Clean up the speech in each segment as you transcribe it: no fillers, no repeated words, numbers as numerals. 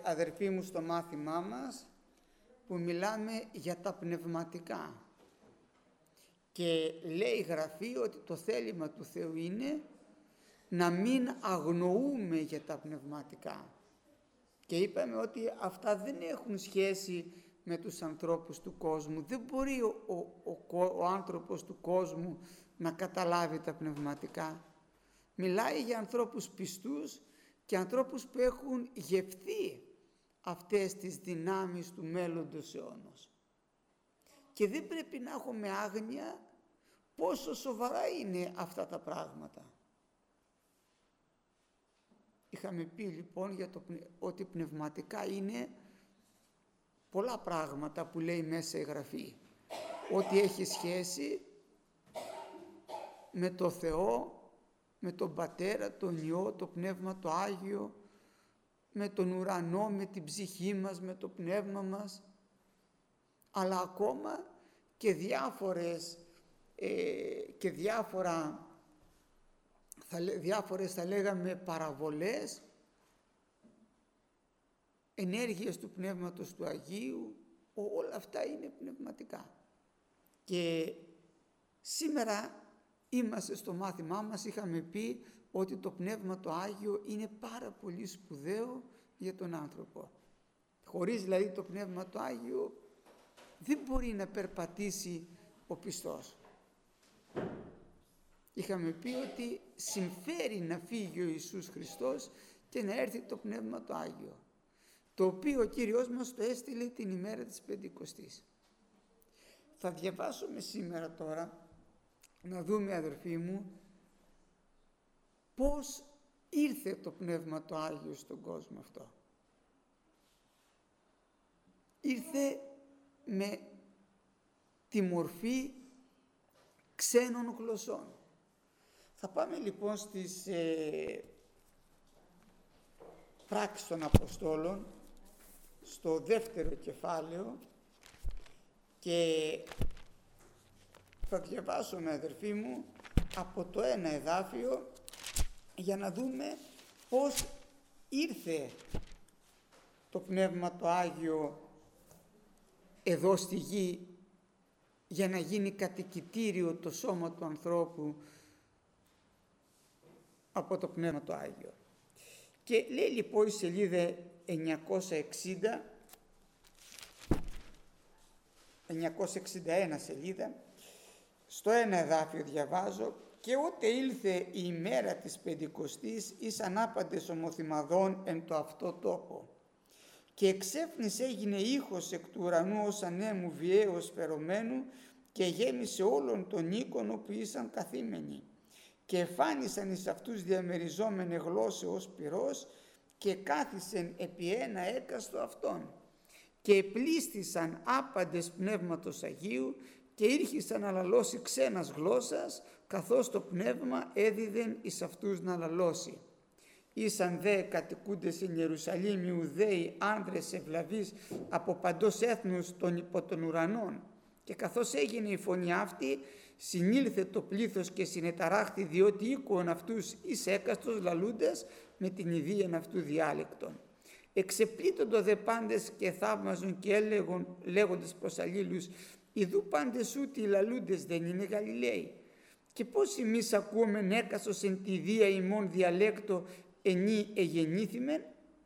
Αδερφοί μου, στο μάθημά μας που μιλάμε για τα πνευματικά και λέει η Γραφή ότι το θέλημα του Θεού είναι να μην αγνοούμε για τα πνευματικά, και είπαμε ότι αυτά δεν έχουν σχέση με τους ανθρώπους του κόσμου. Δεν μπορεί ο άνθρωπος του κόσμου να καταλάβει τα πνευματικά. Μιλάει για ανθρώπους πιστούς και ανθρώπους που έχουν γευθεί αυτές τις δυνάμεις του μέλλοντος αιώνος. Και δεν πρέπει να έχουμε άγνοια πόσο σοβαρά είναι αυτά τα πράγματα. Είχαμε πει λοιπόν για ότι πνευματικά είναι πολλά πράγματα που λέει μέσα η Γραφή. Ότι έχει σχέση με το Θεό, με τον Πατέρα, τον Υιό, το Πνεύμα το Άγιο, με τον ουρανό, με την ψυχή μας, με το πνεύμα μας, αλλά ακόμα και διάφορες θα λέγαμε παραβολές, ενέργειες του Πνεύματος του Αγίου, όλα αυτά είναι πνευματικά. Και σήμερα είμαστε στο μάθημά μας, είχαμε πει ότι το Πνεύμα το Άγιο είναι πάρα πολύ σπουδαίο για τον άνθρωπο. Χωρίς δηλαδή το Πνεύμα το Άγιο δεν μπορεί να περπατήσει ο πιστός. Είχαμε πει ότι συμφέρει να φύγει ο Ιησούς Χριστός και να έρθει το Πνεύμα το Άγιο, το οποίο ο Κύριος μας το έστειλε την ημέρα της Πεντηκοστής. Θα διαβάσουμε σήμερα τώρα, να δούμε αδερφοί μου, πώς ήρθε το Πνεύμα το Άγιο στον κόσμο αυτό. Ήρθε με τη μορφή ξένων γλωσσών. Θα πάμε λοιπόν στις πράξεις των Αποστόλων, στο δεύτερο κεφάλαιο, και θα διαβάσουμε αδερφοί μου από το ένα εδάφιο για να δούμε πώς ήρθε το Πνεύμα το Άγιο εδώ στη γη για να γίνει κατοικητήριο το σώμα του ανθρώπου από το Πνεύμα το Άγιο. Και λέει λοιπόν η σελίδα 961 σελίδα, στο ένα εδάφιο διαβάζω: «Και ότε ήλθε η ημέρα της Πεντηκοστής εις ανάπαντες ομοθυμαδών εν το αυτό τόπο. Και εξέφνης έγινε ήχος εκ του ουρανού ως ανέμου βιαίως φερωμένου και γέμισε όλον τον οίκον όπου ήσαν καθήμενοι. Και εφάνισαν εις αυτούς διαμεριζόμενε γλώσσεως πυρός και κάθισεν επί ένα έκαστο αυτών. Και επλήστησαν άπαντες πνεύματος Αγίου και ήρχισαν να λαλώσει ξένας γλώσσας, καθώς το πνεύμα έδιδεν εις αυτούς να λαλώσει. Ήσαν δε κατοικούντες εν Ιερουσαλήμ Ιουδαίοι άνδρες ευλαβείς από παντός έθνους των υπό των ουρανών. Και καθώς έγινε η φωνή αυτή, συνήλθε το πλήθος και συνεταράχθη, διότι ήκουον αυτούς εις έκαστος λαλούντες με την ιδίαν αυτού διάλεκτον. Εξεπλήττοντο δε πάντες και θαύμαζον και έλεγον λέγοντες προς αλλήλους: «Ιδού πάντες ούτι οι λαλούντες δεν είναι Γαλιλαίοι? Και πώς εμείς ακούμεν έκαστος εν τη δία ημών διαλέκτο ενή εγεννήθημεν?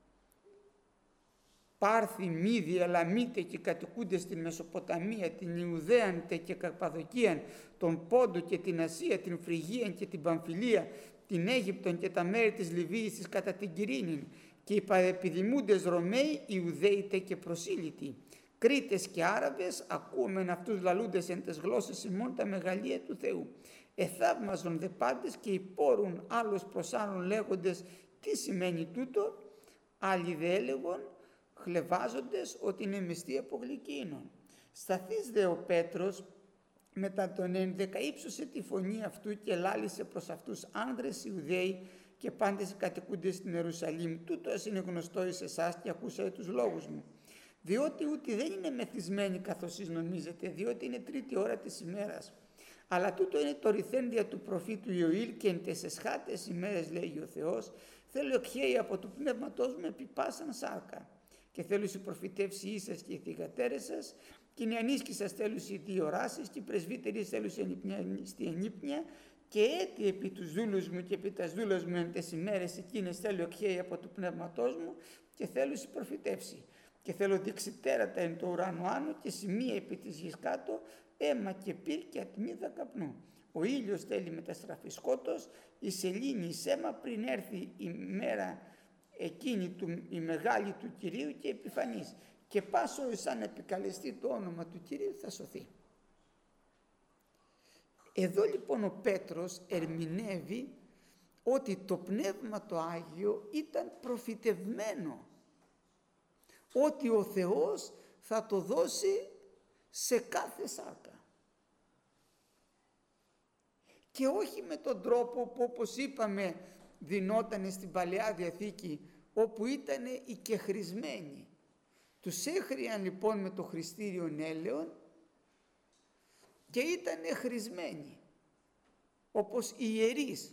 Πάρθη, Μύδη, Ελαμίτε και κατοικούντες στην Μεσοποταμία, την Ιουδαίαν και Καπαδοκίαν, τον Πόντο και την Ασία, την Φρυγίαν και την Παμφιλία, την Αίγυπτον και τα μέρη της Λιβύης της κατά την Κυρίνην, και οι παρεπιδημούντες Ρωμαίοι, Ιουδαίοι και προσήλυτοι, Κρήτες και Άραβες, ακούμεν αυτούς λαλούντες εν τες γλώσσες ημών τα μεγαλεία του Θεού. Εθαύμαζον δε πάντες και υπόρουν άλλος προς άλλον λέγοντες: τι σημαίνει τούτο? Άλλοι δε έλεγον χλεβάζοντες ότι είναι μεστή από γλυκίνων. Σταθείς δε ο Πέτρος μετά τον ένδεκα ύψωσε τη φωνή αυτού και λάλησε προς αυτούς: άνδρες Ιουδαίοι και πάντες κατοικούντες στην Ιερουσαλήμ, τούτος είναι γνωστό εις εσάς και ακούσατε τους λόγους μου. Διότι ούτι δεν είναι μεθυσμένοι καθώς εις νομίζετε, διότι είναι τρίτη ώρα της ημέρας. Αλλά τούτο είναι το ρηθένδια του προφήτου Ιωήλ, και εν τες εσχάτες ημέρες, λέγει ο Θεός, θέλω εκχέει από του πνεύματός μου επί πάσαν σάρκα. και θέλουσι προφητεύσει ίσας και οι θυγατέρες σας, και οι νεανίσκοι σας θέλουσι δύο ράσεις, και οι πρεσβύτεροι θέλουσι στη ενύπνια, και έτι επί τους δούλους μου και επί τας δούλας μου εν τες ημέρες εκείνες θέλω εκχέει από του πνεύματός μου, και θέλουσι προφητεύσει. Και θέλω δείξει τέρατα εν το ουράνο άνω και σημεία επί της γης κάτω, αίμα και πυρ και ατμίδα καπνού. Ο ήλιος θέλει μεταστραφεί σκότος, η σελήνη εις αίμα πριν έρθει η μέρα εκείνη η μεγάλη του Κυρίου και επιφανής. Και πάσο σαν επικαλεστεί το όνομα του Κυρίου θα σωθεί. Εδώ λοιπόν ο Πέτρος ερμηνεύει ότι το Πνεύμα το Άγιο ήταν προφητευμένο, ότι ο Θεός θα το δώσει σε κάθε σάρκα. Και όχι με τον τρόπο που, όπως είπαμε, δινόταν στην Παλαιά Διαθήκη, όπου ήταν οι κεχρισμένοι. Τους έχριαν λοιπόν με το χρηστήριον έλεον και ήταν χρησμένοι, όπως οι ιερείς,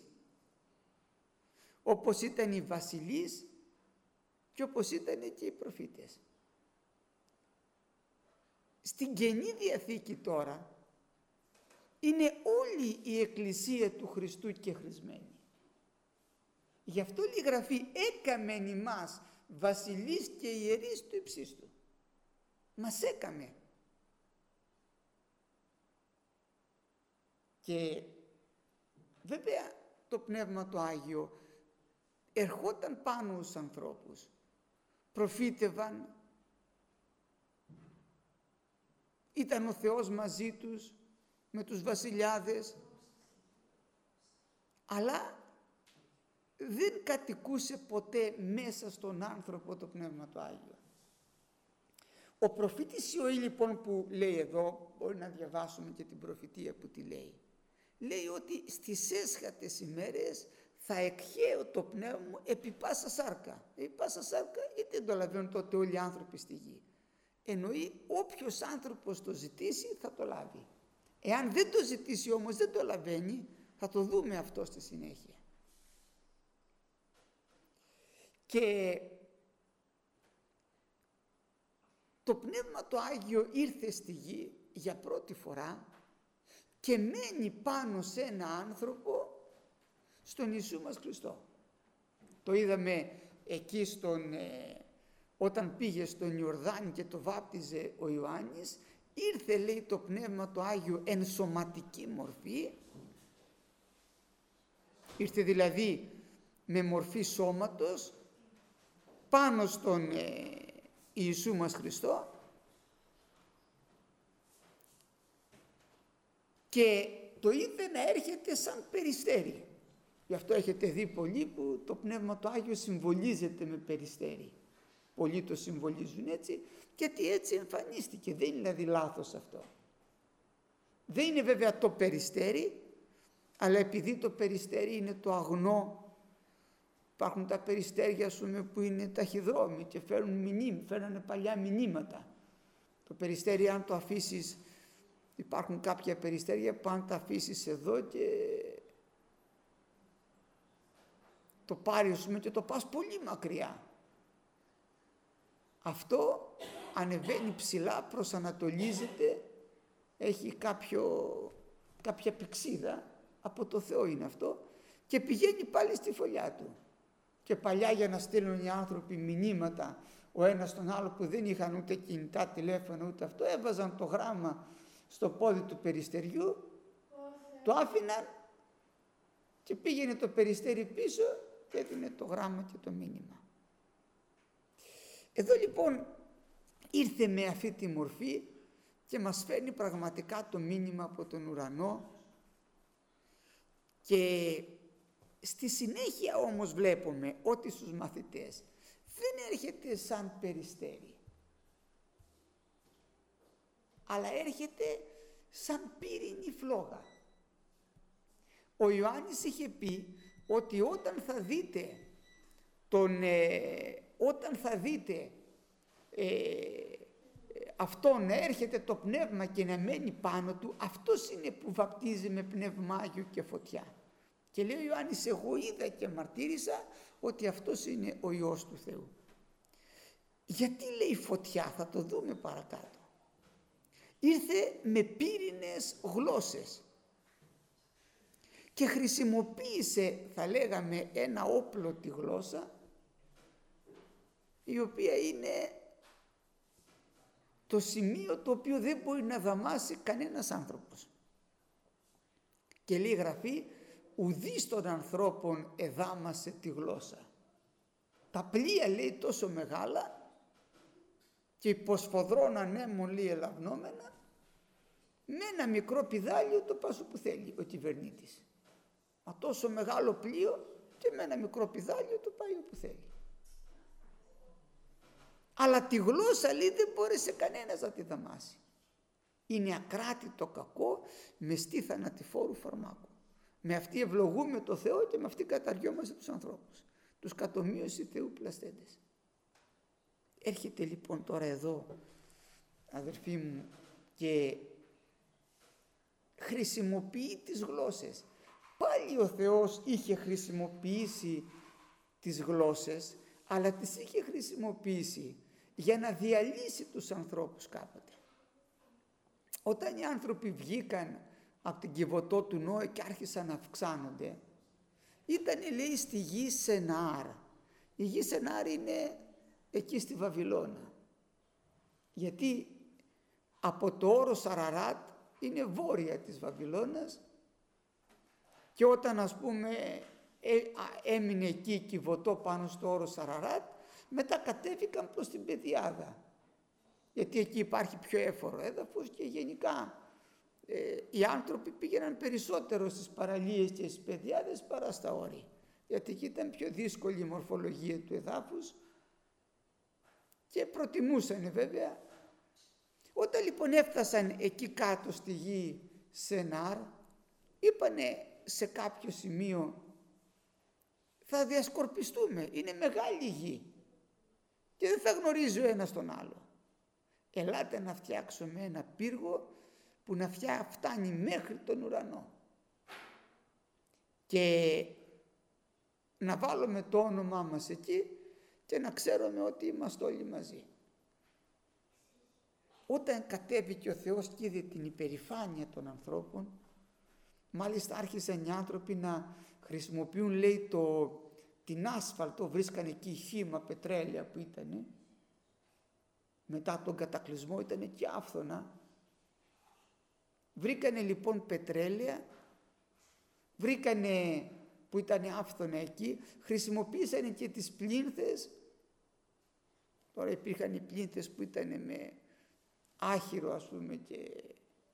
όπως ήταν οι βασιλείς και όπως ήταν και οι προφήτες. Στην Καινή Διαθήκη τώρα είναι όλη η Εκκλησία του Χριστού κεχρισμένη. Γι' αυτό η Γραφή έκαμεν ημάς βασιλείς και ιερείς του υψίστου. Μας έκαμε. Και βέβαια το Πνεύμα το Άγιο ερχόταν πάνω στους ανθρώπους, προφήτευαν, ήταν ο Θεός μαζί τους, με τους βασιλιάδες, αλλά δεν κατοικούσε ποτέ μέσα στον άνθρωπο το Πνεύμα το Άγιο. Ο προφήτης Ιωήλ λοιπόν που λέει εδώ, μπορεί να διαβάσουμε και την προφητεία που τη λέει, λέει ότι στις έσχατες ημέρες θα εκχέω το πνεύμα μου επί πάσα σάρκα. Επί πάσα σάρκα είτε δεν το λαβαίνουν τότε όλοι οι άνθρωποι στη γη. Εννοεί όποιος άνθρωπος το ζητήσει θα το λάβει. Εάν δεν το ζητήσει όμως, δεν το λαβαίνει, θα το δούμε αυτό στη συνέχεια. Και το Πνεύμα το Άγιο ήρθε στη γη για πρώτη φορά και μένει πάνω σε ένα άνθρωπο, στον Ιησού μας Χριστό. Το είδαμε εκεί όταν πήγε στον Ιορδάνη και το βάπτιζε ο Ιωάννης, ήρθε λέει το Πνεύμα το Άγιο εν σωματική μορφή, ήρθε δηλαδή με μορφή σώματος πάνω στον Ιησού μας Χριστό και το είδε να έρχεται σαν περιστέρι. Γι' αυτό έχετε δει πολλοί που το Πνεύμα το Άγιο συμβολίζεται με περιστέρι. Πολλοί το συμβολίζουν έτσι, γιατί έτσι εμφανίστηκε. Δεν είναι δηλαδή λάθος αυτό. Δεν είναι βέβαια το περιστέρι, αλλά επειδή το περιστέρι είναι το αγνό, υπάρχουν τα περιστέρια που είναι ταχυδρόμοι και φέρνανε παλιά μηνύματα. Το περιστέρι αν το αφήσεις, υπάρχουν κάποια περιστέρια που αν τα αφήσεις εδώ και το πάρεις και το πας πολύ μακριά. Αυτό ανεβαίνει ψηλά, προσανατολίζεται, έχει κάποια πηξίδα, από το Θεό είναι αυτό, και πηγαίνει πάλι στη φωλιά του. Και παλιά για να στείλουν οι άνθρωποι μηνύματα ο ένας στον άλλο που δεν είχαν ούτε κινητά τηλέφωνα ούτε αυτό, έβαζαν το γράμμα στο πόδι του περιστεριού, το άφηναν και πήγαινε το περιστέρι πίσω και έδινε το γράμμα και το μήνυμα. Εδώ λοιπόν ήρθε με αυτή τη μορφή και μας φέρνει πραγματικά το μήνυμα από τον ουρανό, και στη συνέχεια όμως βλέπουμε ότι στους μαθητές δεν έρχεται σαν περιστέρι, αλλά έρχεται σαν πύρινη φλόγα. Ο Ιωάννης είχε πει ότι όταν θα δείτε αυτό να έρχεται το πνεύμα και να μένει πάνω του, αυτός είναι που βαπτίζει με πνεύμα Άγιο και φωτιά. Και λέει ο Ιωάννης, εγώ είδα και μαρτύρησα ότι αυτός είναι ο Υιός του Θεού. Γιατί λέει φωτιά, θα το δούμε παρακάτω. Ήρθε με πύρινες γλώσσες και χρησιμοποίησε, θα λέγαμε, ένα όπλο, τη γλώσσα, η οποία είναι το σημείο το οποίο δεν μπορεί να δαμάσει κανένας άνθρωπος. Και λέει η Γραφή, ουδείς των ανθρώπων εδάμασε τη γλώσσα. Τα πλοία, λέει, τόσο μεγάλα και υποσφοδρών ανέμων, λέει, ελαβνόμενα, με ένα μικρό πηδάλιο το πας όπου θέλει ο κυβερνήτης. Μα τόσο μεγάλο πλοίο και με ένα μικρό πηδάλιο το πάει όπου θέλει. Αλλά τη γλώσσα, λέει, δεν μπόρεσε κανένας να τη δαμάσει. Είναι ακράτητο κακό, μεστή θανατηφόρου φαρμάκου. Με αυτή ευλογούμε το Θεό και με αυτή καταργιόμαστε τους ανθρώπους. Τους κατομοίωσε Θεού πλαστέντες. Έρχεται λοιπόν τώρα εδώ, αδερφοί μου, και χρησιμοποιεί τις γλώσσες. Πάλι ο Θεός είχε χρησιμοποιήσει τις γλώσσες, αλλά τις είχε χρησιμοποιήσει για να διαλύσει τους ανθρώπους κάποτε. Όταν οι άνθρωποι βγήκαν από την Κιβωτό του Νόε και άρχισαν να αυξάνονται, ήταν, λέει, στη γη Σενάρ. Η γη Σενάρ είναι εκεί στη Βαβυλώνα. Γιατί από το όρος Αραράτ είναι βόρεια της Βαβυλώνας και όταν, ας πούμε, έμεινε εκεί Κιβωτό πάνω στο όρος Αραράτ, μετά κατέβηκαν προς την Πεδιάδα. Γιατί εκεί υπάρχει πιο έφορο έδαφος και γενικά οι άνθρωποι πήγαιναν περισσότερο στις παραλίες και στις πεδιάδες παρά στα όρη. Γιατί εκεί ήταν πιο δύσκολη η μορφολογία του εδάφους και προτιμούσαν βέβαια. Όταν λοιπόν έφτασαν εκεί κάτω στη γη Σενάρ, είπανε σε κάποιο σημείο, θα διασκορπιστούμε, είναι μεγάλη γη και δεν θα γνωρίζει ο ένας τον άλλο. Ελάτε να φτιάξουμε ένα πύργο που να φτάνει μέχρι τον ουρανό και να βάλουμε το όνομά μας εκεί και να ξέρουμε ότι είμαστε όλοι μαζί. Όταν κατέβηκε ο Θεός και είδε την υπερηφάνεια των ανθρώπων, μάλιστα άρχισαν οι άνθρωποι να χρησιμοποιούν, λέει, την άσφαλτο, βρίσκαν εκεί χύμα πετρέλαια που ήτανε, μετά τον κατακλυσμό ήταν εκεί άφθονα. Βρήκανε λοιπόν πετρέλαια, βρήκανε που ήταν άφθονα εκεί, χρησιμοποίησανε και τις πλήνθες. Τώρα υπήρχαν οι πλήνθες που ήταν με άχυρο, ας πούμε, και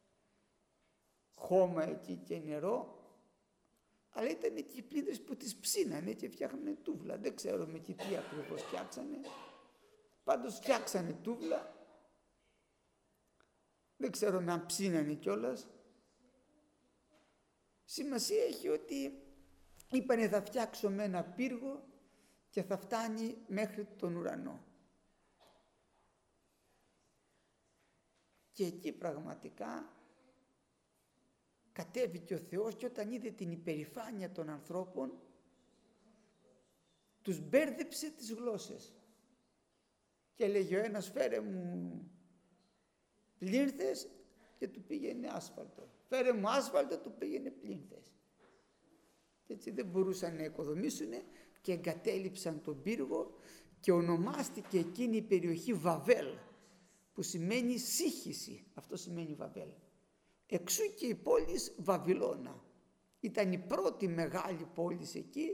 χώμα εκεί και νερό, αλλά ήταν και οι πλήνθες που τις ψήνανε και φτιάχνανε τούβλα. Δεν ξέρω με τι ακριβώς φτιάξανε. Πάντως φτιάξανε τούβλα, δεν ξέρω αν ψήνανε κιόλας. Σημασία έχει ότι είπανε θα φτιάξουμε ένα πύργο και θα φτάνει μέχρι τον ουρανό. Και εκεί πραγματικά κατέβηκε ο Θεός και όταν είδε την υπερηφάνεια των ανθρώπων, τους μπέρδεψε τις γλώσσες. Και έλεγε ο ένας, φέρε μου πλήνθες, και του πήγαινε άσφαλτο. Φέρε μου άσφαλτο, του πήγαινε πλήνθες. Και έτσι δεν μπορούσαν να οικοδομήσουν και εγκατέλειψαν τον πύργο και ονομάστηκε εκείνη η περιοχή Βαβέλ, που σημαίνει σύγχυση. Αυτό σημαίνει Βαβέλ. Εξού και η πόλη Βαβυλώνα. Ήταν η πρώτη μεγάλη πόλη εκεί,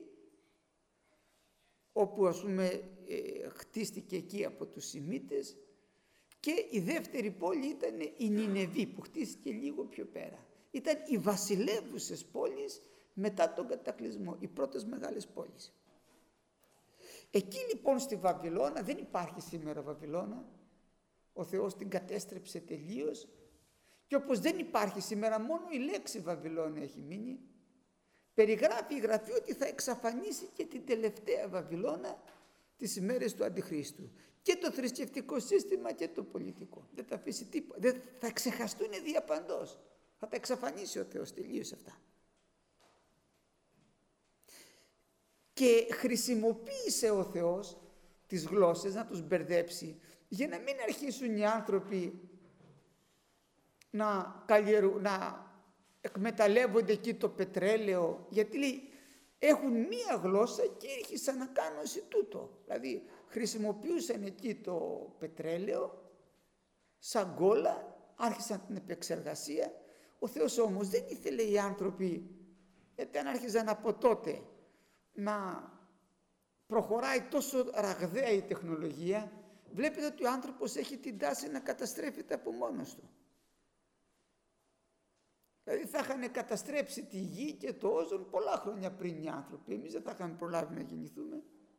όπου, ας πούμε, χτίστηκε εκεί από τους Σιμίτες, και η δεύτερη πόλη ήταν η Νινεβή που χτίστηκε λίγο πιο πέρα. Ήταν οι βασιλεύουσες πόλεις μετά τον κατακλυσμό, οι πρώτες μεγάλες πόλεις. Εκεί λοιπόν στη Βαβυλώνα, δεν υπάρχει σήμερα Βαβυλώνα, ο Θεός την κατέστρεψε τελείως, και όπως δεν υπάρχει σήμερα, μόνο η λέξη Βαβυλώνα έχει μείνει. Περιγράφει η Γραφή ότι θα εξαφανίσει και την τελευταία Βαβυλώνα τις ημέρες του Αντιχρίστου. Και το θρησκευτικό σύστημα και το πολιτικό. Δεν θα αφήσει τίποτα. Δεν θα ξεχαστούν διαπαντός. Θα τα εξαφανίσει ο Θεός τελείως αυτά. Και χρησιμοποίησε ο Θεός τις γλώσσες, να τους μπερδέψει, για να μην αρχίσουν οι άνθρωποι να εκμεταλλεύονται εκεί το πετρέλαιο, γιατί λέει έχουν μία γλώσσα και άρχισαν να κάνουν τούτο. Δηλαδή χρησιμοποιούσαν εκεί το πετρέλαιο σαν γκόλα, άρχισαν την επεξεργασία. Ο Θεός όμως δεν ήθελε οι άνθρωποι, γιατί αν άρχιζαν από τότε να προχωράει τόσο ραγδαία η τεχνολογία, βλέπετε ότι ο άνθρωπος έχει την τάση να καταστρέφεται από μόνος του. Δηλαδή θα είχαν καταστρέψει τη γη και το όζον πολλά χρόνια πριν οι άνθρωποι. Εμείς δεν θα είχαμε προλάβει να γεννηθούμε.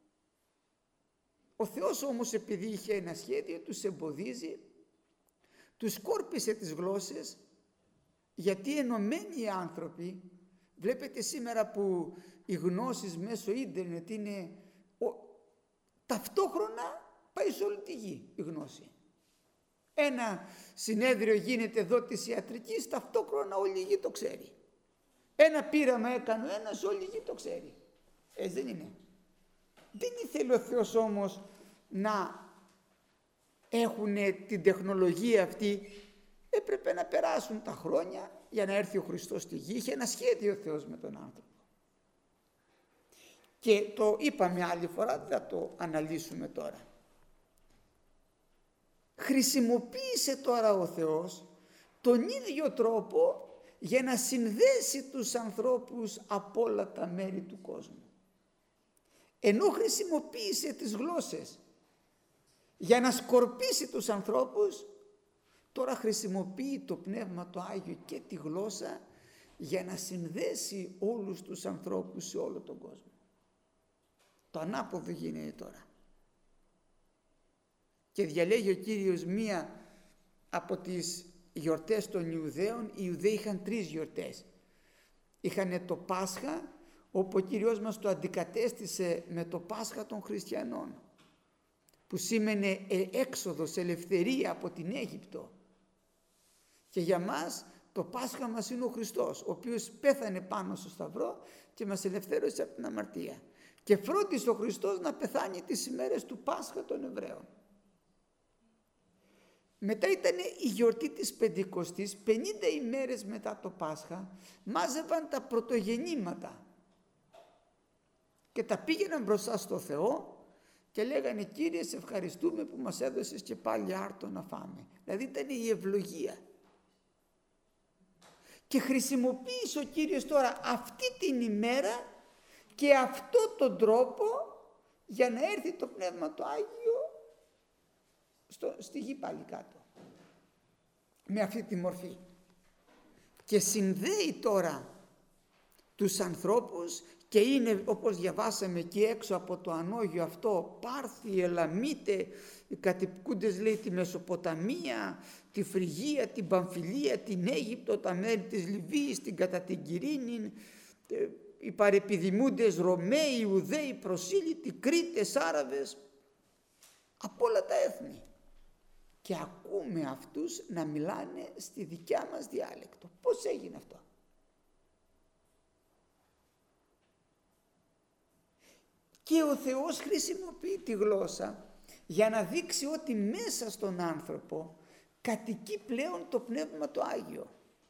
Ο Θεός όμως, επειδή είχε ένα σχέδιο, τους εμποδίζει, τους σκόρπισε τις γλώσσες, γιατί ενωμένοι οι άνθρωποι, βλέπετε σήμερα που οι γνώσεις μέσω ίντερνετ είναι ταυτόχρονα πάει σε όλη τη γη η γνώση. Ένα συνέδριο γίνεται εδώ της ιατρικής, ταυτόχρονα όλη η γη το ξέρει. Ένα πείραμα έκανε ένας, όλη η γη το ξέρει. Έτσι δεν είναι? Δεν ήθελε ο Θεός όμως να έχουν την τεχνολογία αυτή. Έπρεπε να περάσουν τα χρόνια για να έρθει ο Χριστός στη γη. Είχε ένα σχέδιο ο Θεός με τον άνθρωπο. Και το είπαμε άλλη φορά, δεν θα το αναλύσουμε τώρα. Χρησιμοποίησε τώρα ο Θεός τον ίδιο τρόπο για να συνδέσει τους ανθρώπους από όλα τα μέρη του κόσμου. Ενώ χρησιμοποίησε τις γλώσσες για να σκορπίσει τους ανθρώπους, τώρα χρησιμοποιεί το Πνεύμα το Άγιο και τη γλώσσα για να συνδέσει όλους τους ανθρώπους σε όλο τον κόσμο. Το ανάποδο γίνεται τώρα. Και διαλέγει ο Κύριος μία από τις γιορτές των Ιουδαίων. Οι Ιουδαίοι είχαν 3 γιορτές. Είχαν το Πάσχα, όπου ο Κύριος μας το αντικατέστησε με το Πάσχα των χριστιανών, που σήμαινε έξοδος, ελευθερία από την Αίγυπτο. Και για μας το Πάσχα μας είναι ο Χριστός, ο οποίος πέθανε πάνω στο Σταυρό και μας ελευθέρωσε από την αμαρτία. Και φρόντισε ο Χριστός να πεθάνει τις ημέρες του Πάσχα των Εβραίων. Μετά ήταν η γιορτή της Πεντηκοστής, 50 ημέρες μετά το Πάσχα, μάζευαν τα πρωτογεννήματα και τα πήγαιναν μπροστά στο Θεό και λέγανε Κύριε, σε ευχαριστούμε που μας έδωσες και πάλι άρτο να φάμε. Δηλαδή ήταν η ευλογία. Και χρησιμοποίησε ο Κύριος τώρα αυτή την ημέρα και αυτό τον τρόπο για να έρθει το Πνεύμα το Άγιο στη γη πάλι κάτω, με αυτή τη μορφή, και συνδέει τώρα τους ανθρώπους και είναι, όπως διαβάσαμε εκεί έξω από το ανώγιο αυτό, Πάρθοι, Ελαμίτε, οι κατοικούντες λέει τη Μεσοποταμία, τη Φρυγία, την Παμφιλία, την Αίγυπτο, τα μέρη της Λιβύης, την κατά την Κυρίνη, οι παρεπιδημούντες Ρωμαίοι, Ιουδαίοι, Προσήλυτοι, Κρήτες, Άραβες, από όλα τα έθνη. Και ακούμε αυτούς να μιλάνε στη δικιά μας διάλεκτο. Πώς έγινε αυτό? Και ο Θεός χρησιμοποιεί τη γλώσσα για να δείξει ότι μέσα στον άνθρωπο κατοικεί πλέον το Πνεύμα το Άγιο.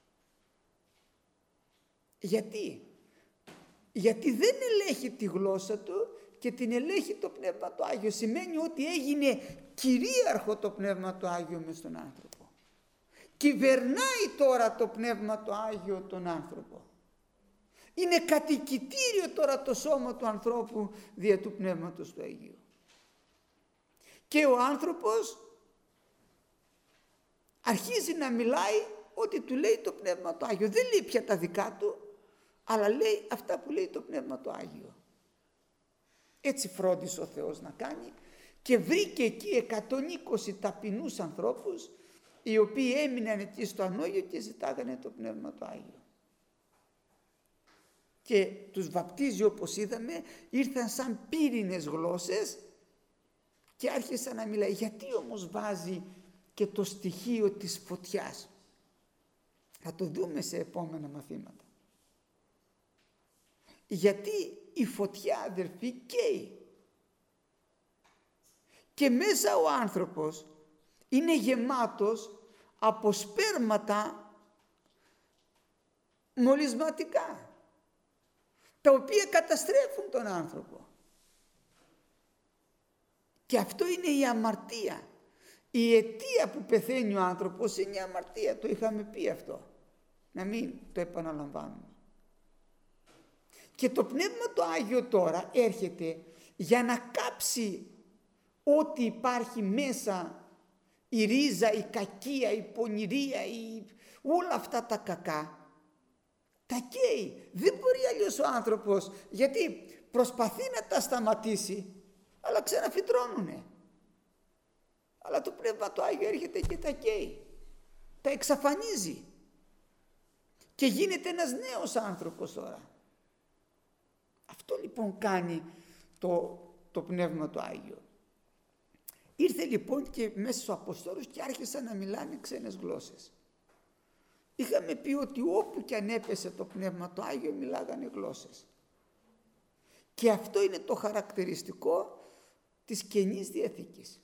Γιατί δεν ελέγχει τη γλώσσα του και την ελέγχει το Πνεύμα το Άγιο. Σημαίνει ότι έγινε κυρίαρχο το Πνεύμα το Άγιο μες στον άνθρωπο. Κυβερνάει τώρα το Πνεύμα το Άγιο τον άνθρωπο. Είναι κατοικητήριο τώρα το σώμα του ανθρώπου δια του Πνεύματος του Αγίου. Και ο άνθρωπος αρχίζει να μιλάει ό,τι του λέει το Πνεύμα το Άγιο. Δεν λέει πια τα δικά του, αλλά λέει αυτά που λέει το Πνεύμα το Άγιο. Έτσι φρόντισε ο Θεός να κάνει και βρήκε εκεί 120 ταπεινούς ανθρώπους, οι οποίοι έμειναν εκεί στο ανώγιο και ζητάγανε το Πνεύμα το Άγιο. Και τους βαπτίζει, όπως είδαμε, ήρθαν σαν πύρινες γλώσσες και άρχισαν να μιλάει. Γιατί όμως βάζει και το στοιχείο της φωτιάς? Θα το δούμε σε επόμενα μαθήματα. Γιατί η φωτιά, αδερφοί, καίει. και μέσα ο άνθρωπος είναι γεμάτος από σπέρματα μολυσματικά, τα οποία καταστρέφουν τον άνθρωπο. Και αυτό είναι η αμαρτία. Η αιτία που πεθαίνει ο άνθρωπος είναι η αμαρτία. Το είχαμε πει αυτό. Να μην το επαναλαμβάνουμε. Και το Πνεύμα το Άγιο τώρα έρχεται για να κάψει ό,τι υπάρχει μέσα, η ρίζα, η κακία, η πονηρία, όλα αυτά τα κακά. Τα καίει. Δεν μπορεί αλλιώς ο άνθρωπος, γιατί προσπαθεί να τα σταματήσει, αλλά ξαναφυτρώνουνε. Αλλά το Πνεύμα το Άγιο έρχεται και τα καίει. Τα εξαφανίζει. Και γίνεται ένας νέος άνθρωπος τώρα. Αυτό λοιπόν κάνει το Πνεύμα το Άγιο. Ήρθε λοιπόν και μέσα στους Αποστόλους και άρχισαν να μιλάνε ξένες γλώσσες. Είχαμε πει ότι όπου και αν έπεσε το Πνεύμα το Άγιο μιλάγανε γλώσσες. Και αυτό είναι το χαρακτηριστικό της Καινής Διαθήκης.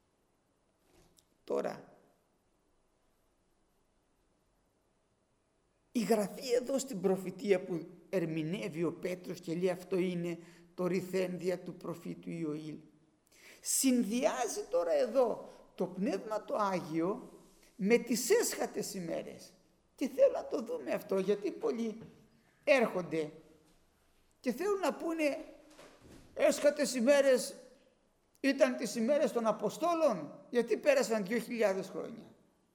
Τώρα, η Γραφή εδώ στην προφητεία που ερμηνεύει ο Πέτρος και λέει αυτό είναι το ρηθένδια του προφήτου Ιωήλ, συνδυάζει τώρα εδώ το Πνεύμα το Άγιο με τις έσχατες ημέρες. Και θέλω να το δούμε αυτό, γιατί πολλοί έρχονται και θέλουν να πούνε έσχατες ημέρες ήταν τις ημέρες των Αποστόλων, γιατί πέρασαν 2.000 χρόνια.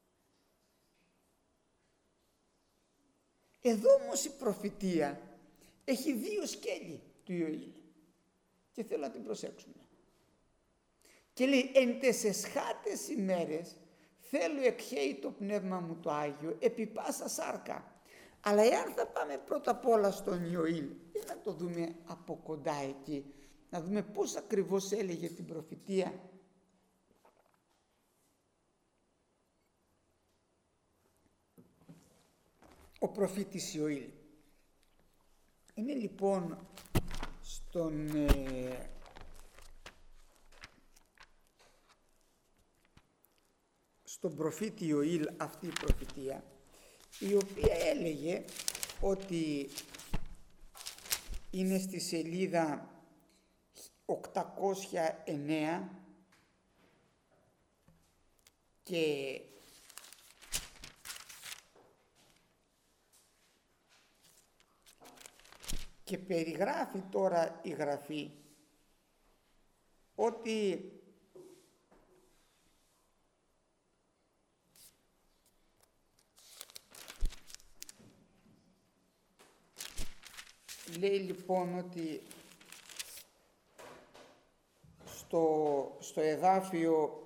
Εδώ όμως η προφητεία έχει δύο σκέλη του Ιωήλ και θέλω να την προσέξουμε. Και λέει εν τες εσχάτες ημέρες θέλω εκχέει το Πνεύμα μου το Άγιο επί πάσα σάρκα. Αλλά εάν θα πάμε πρώτα απ' όλα στον Ιωήλ, να το δούμε από κοντά εκεί, να δούμε πώς ακριβώς έλεγε την προφητεία. Ο προφήτης Ιωήλ. Είναι λοιπόν στον προφήτη Ιωήλ αυτή η προφητεία, η οποία έλεγε ότι είναι στη σελίδα 809 και περιγράφει τώρα η Γραφή ότι λέει λοιπόν ότι στο εδάφιο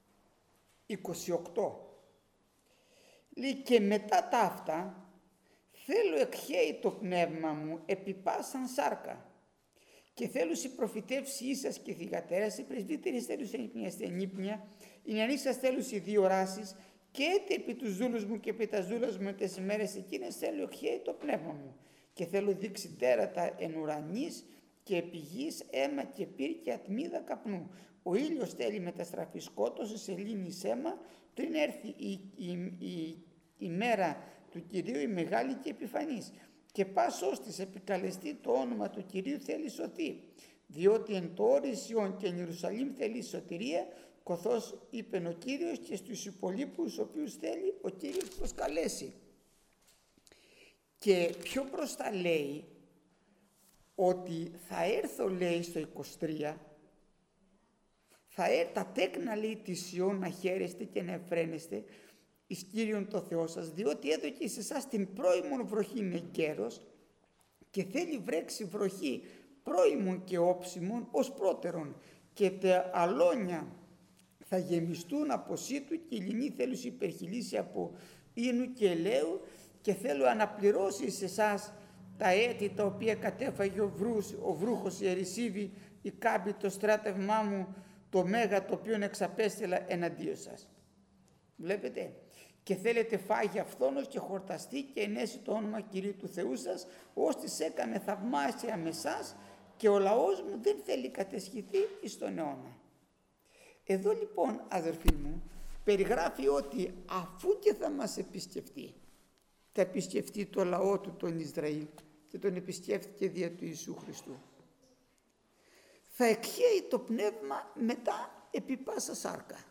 28 λέει και μετά τα αυτά θέλω εκχέει το πνεύμα μου επί πάσαν σάρκα και θέλω οι προφητεύσει ίσας και θυγατέρας, οι πρεσβύτερες θέλους ενύπνια, οι νεανείς σας θέλους οι δύο ράσεις και έτε επί τους δούλους μου και επί τα ζούλας μου τις ημέρες εκείνες θέλω εκχέει το πνεύμα μου και θέλω δείξει τέρατα εν ουρανής και επί γης αίμα και πύρ και ατμίδα καπνού. Ο ήλιος θέλει μεταστραφεί σκότος, σε λύνεις αίμα, πριν έρθει η μέρα του Κυρίου η μεγάλη και επιφανής. Και πας ώστις επικαλεστεί το όνομα του Κυρίου θέλει σωθεί. Διότι εν το όρι Σιών και εν Ιερουσαλήμ θέλει σωτηρία, καθώς είπε ο Κύριος και στους υπολείπους οποίους θέλει ο Κύριος προσκαλέσει. Και πιο μπροστά λέει ότι θα έρθω, λέει στο 23, τα τέκνα, λέει, της Σιών να χαίρεστε και να εφραίνεστε εις Κύριον το Θεό σας, διότι έδωκε σε εσάς την πρώιμον βροχήν εγκαίρος και θέλει βρέξει βροχή πρώιμον και όψιμον ως πρώτερον και τα αλόνια θα γεμιστούν από σύτου και η λινή θέλους υπερχιλήσει από ίνου και ελαίου και θέλω αναπληρώσει σε εσάς τα έτη τα οποία κατέφαγε ο βρούχος η ερησίβη, η κάμπη, το στράτευμά μου, το μέγα το οποίο εξαπέστειλα εναντίον σας. Βλέπετε, και θέλετε φάγει αυθόνος και χορταστεί και ενέσει το όνομα Κυρίου του Θεού σας, ώστις έκαμε θαυμάσια με εσάς και ο λαός μου δεν θέλει κατεσχηθεί εις τον αιώνα. Εδώ λοιπόν, αδερφοί μου, περιγράφει ότι αφού και θα μας επισκεφτεί, θα επισκεφτεί το λαό του, τον Ισραήλ, και τον επισκέφτηκε δια του Ιησού Χριστού, θα εκχέει το πνεύμα μετά επί πάσα σάρκα.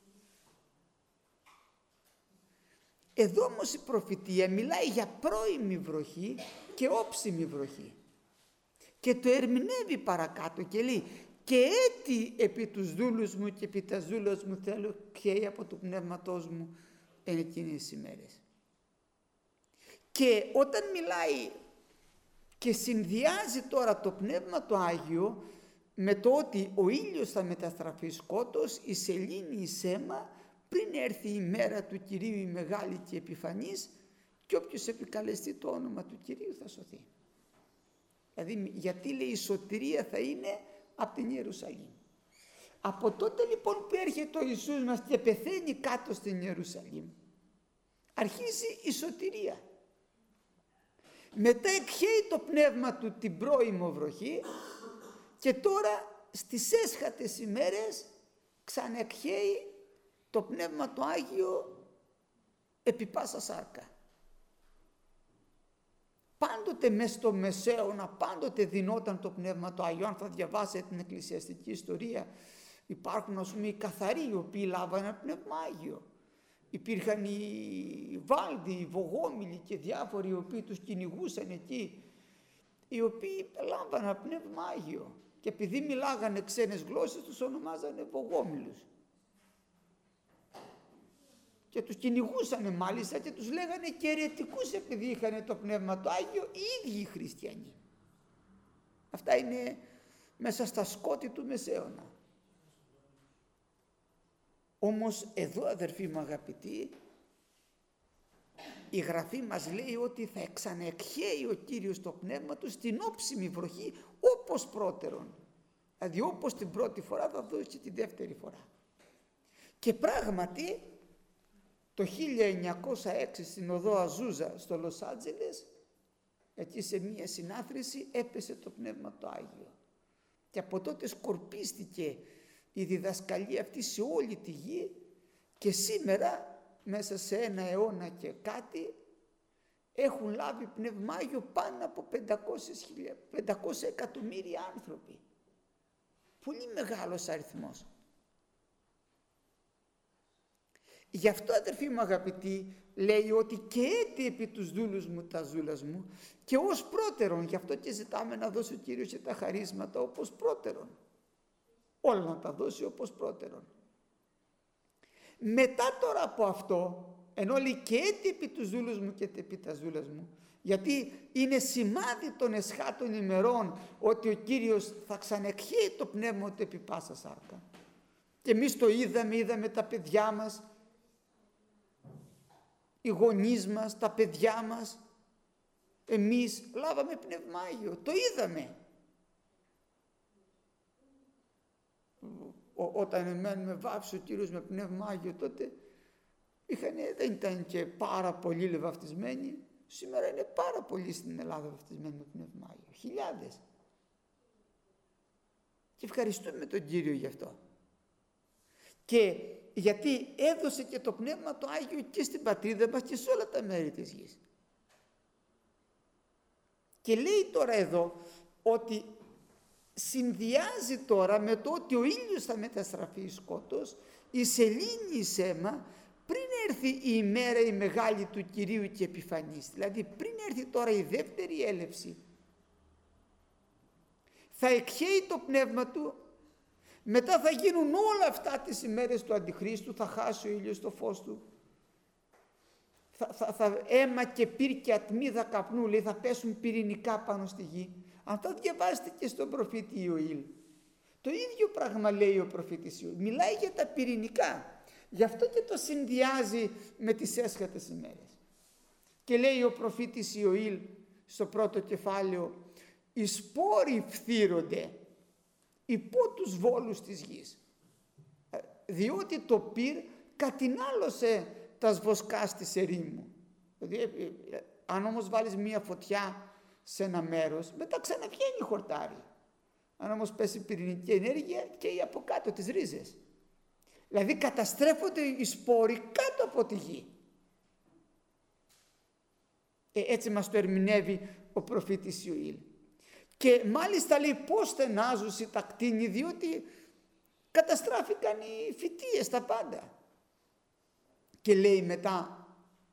Εδώ όμως η προφητεία μιλάει για πρώιμη βροχή και όψιμη βροχή, και το ερμηνεύει παρακάτω και λέει «Και έτι επί τους δούλους μου και επί τα δούλας μου θέλω χαίει από το πνεύματός μου εν εκείνες τις ημέρες». Και όταν μιλάει και συνδυάζει τώρα το Πνεύμα το Άγιο με το ότι ο ήλιος θα μεταστραφεί σκότος, η σελήνη η σέμα, πριν έρθει η μέρα του Κυρίου η μεγάλη και επιφανής, και όποιος επικαλεστεί το όνομα του Κυρίου θα σωθεί. Δηλαδή, γιατί λέει η σωτηρία θα είναι από την Ιερουσαλήμ. Από τότε λοιπόν που έρχεται ο Ιησούς μας και πεθαίνει κάτω στην Ιερουσαλήμ, αρχίζει η σωτηρία. Μετά εκχέει το πνεύμα του την πρώιμο βροχή, και τώρα στις έσχατες ημέρες ξαναεκχέει το πνεύμα το Άγιο επί πάσα σάρκα. Πάντοτε μες στο Μεσαίωνα, πάντοτε δινόταν το πνεύμα το Άγιο. Αν θα διαβάσετε την εκκλησιαστική ιστορία, υπάρχουν ας πούμε οι καθαροί οι οποίοι λάβανε ένα πνεύμα Άγιο. Υπήρχαν οι Βάλδοι, οι Βογόμιλοι και διάφοροι οι οποίοι τους κυνηγούσαν εκεί, οι οποίοι λάμβανε ένα πνεύμα Άγιο, και επειδή μιλάγανε ξένες γλώσσες τους ονομάζανε Βογόμιλους. Και τους κυνηγούσανε μάλιστα και τους λέγανε και αιρετικούς επειδή είχαν το πνεύμα το Άγιο οι ίδιοι οι χριστιανοί. Αυτά είναι μέσα στα σκότη του Μεσαίωνα. Όμως εδώ, αδερφοί μου αγαπητοί, η Γραφή μας λέει ότι θα ξαναεκχέει ο Κύριος το πνεύμα του στην όψιμη βροχή όπως πρώτερον. Δηλαδή όπως την πρώτη φορά θα δώσει και τη δεύτερη φορά. Και πράγματι το 1906 στην οδό Αζούζα στο Λος Άντζελες, εκεί σε μία συνάθρηση έπεσε το πνεύμα το Άγιο. Και από τότε σκορπίστηκε η διδασκαλία αυτή σε όλη τη γη, και σήμερα μέσα σε 1 αιώνα και κάτι έχουν λάβει πνεύμα Άγιο πάνω από 500 εκατομμύρια άνθρωποι. Πολύ μεγάλος αριθμός. Γι' αυτό, αδερφοί μου αγαπητοί, λέει ότι και έτι επί τους δούλους μου τα δούλας μου, και ως πρώτερον. Γι' αυτό και ζητάμε να δώσει ο Κύριος και τα χαρίσματα όπως πρώτερον. Όλα να τα δώσει όπως πρώτερον. Μετά τώρα από αυτό, ενώ λέει και έτι επί τους δούλους μου και επί τα δούλας μου, γιατί είναι σημάδι των εσχάτων ημερών ότι ο Κύριος θα ξαναεκχέει το πνεύμα του επί πάσα σάρκα. Και εμείς το είδαμε τα παιδιά μας, οι γονείς μας, τα παιδιά μας, εμείς λάβαμε πνεύμα Άγιο, το είδαμε. Όταν εμένα με βάφησε ο Κύριος με πνεύμα Άγιο, τότε δεν ήταν και πάρα πολλοί βαφτισμένοι. Σήμερα είναι πάρα πολλοί στην Ελλάδα βαφτισμένοι με πνεύμα Άγιο, χιλιάδες. Και ευχαριστούμε τον Κύριο γι' αυτό. Και γιατί έδωσε και το πνεύμα το Άγιο και στην πατρίδα μας και σε όλα τα μέρη της γης. Και λέει τώρα εδώ ότι συνδυάζει τώρα με το ότι ο ήλιος θα μεταστραφεί σκότος, η σελήνη η σέμα, πριν έρθει η ημέρα η μεγάλη του Κυρίου και επιφανής. Δηλαδή πριν έρθει τώρα η δεύτερη έλευση, θα εκχέει το πνεύμα του. Μετά θα γίνουν όλα αυτά τις ημέρες του Αντιχρίστου, θα χάσει ο ήλιος το φως του. Θα αίμα και πυρ και ατμίδα καπνού, λέει, θα πέσουν πυρηνικά πάνω στη γη. Αν το διαβάσετε και στον προφήτη Ιωήλ, το ίδιο πράγμα λέει ο προφήτης Ιωήλ. Μιλάει για τα πυρηνικά. Γι' αυτό και το συνδυάζει με τις έσχατες ημέρες. Και λέει ο προφήτης Ιωήλ στο πρώτο κεφάλαιο, οι σπόροι φθύρονται υπό τους βόλους της γης, διότι το πυρ κατηνάλωσε τα σβοσκά της ερήμου. Δηλαδή, αν όμως βάλεις μία φωτιά σε ένα μέρος, μετά ξαναβγαίνει χορτάρι. Αν όμως πέσει πυρηνική ενέργεια, καίει από κάτω τις ρίζες. Δηλαδή καταστρέφονται οι σπόροι κάτω από τη γη. Έτσι μας το ερμηνεύει ο προφήτης Ιωήλ. Και μάλιστα λέει πώς στενάζουσι τα κτίνη, διότι καταστράφηκαν οι φυτίες, τα πάντα. Και λέει μετά,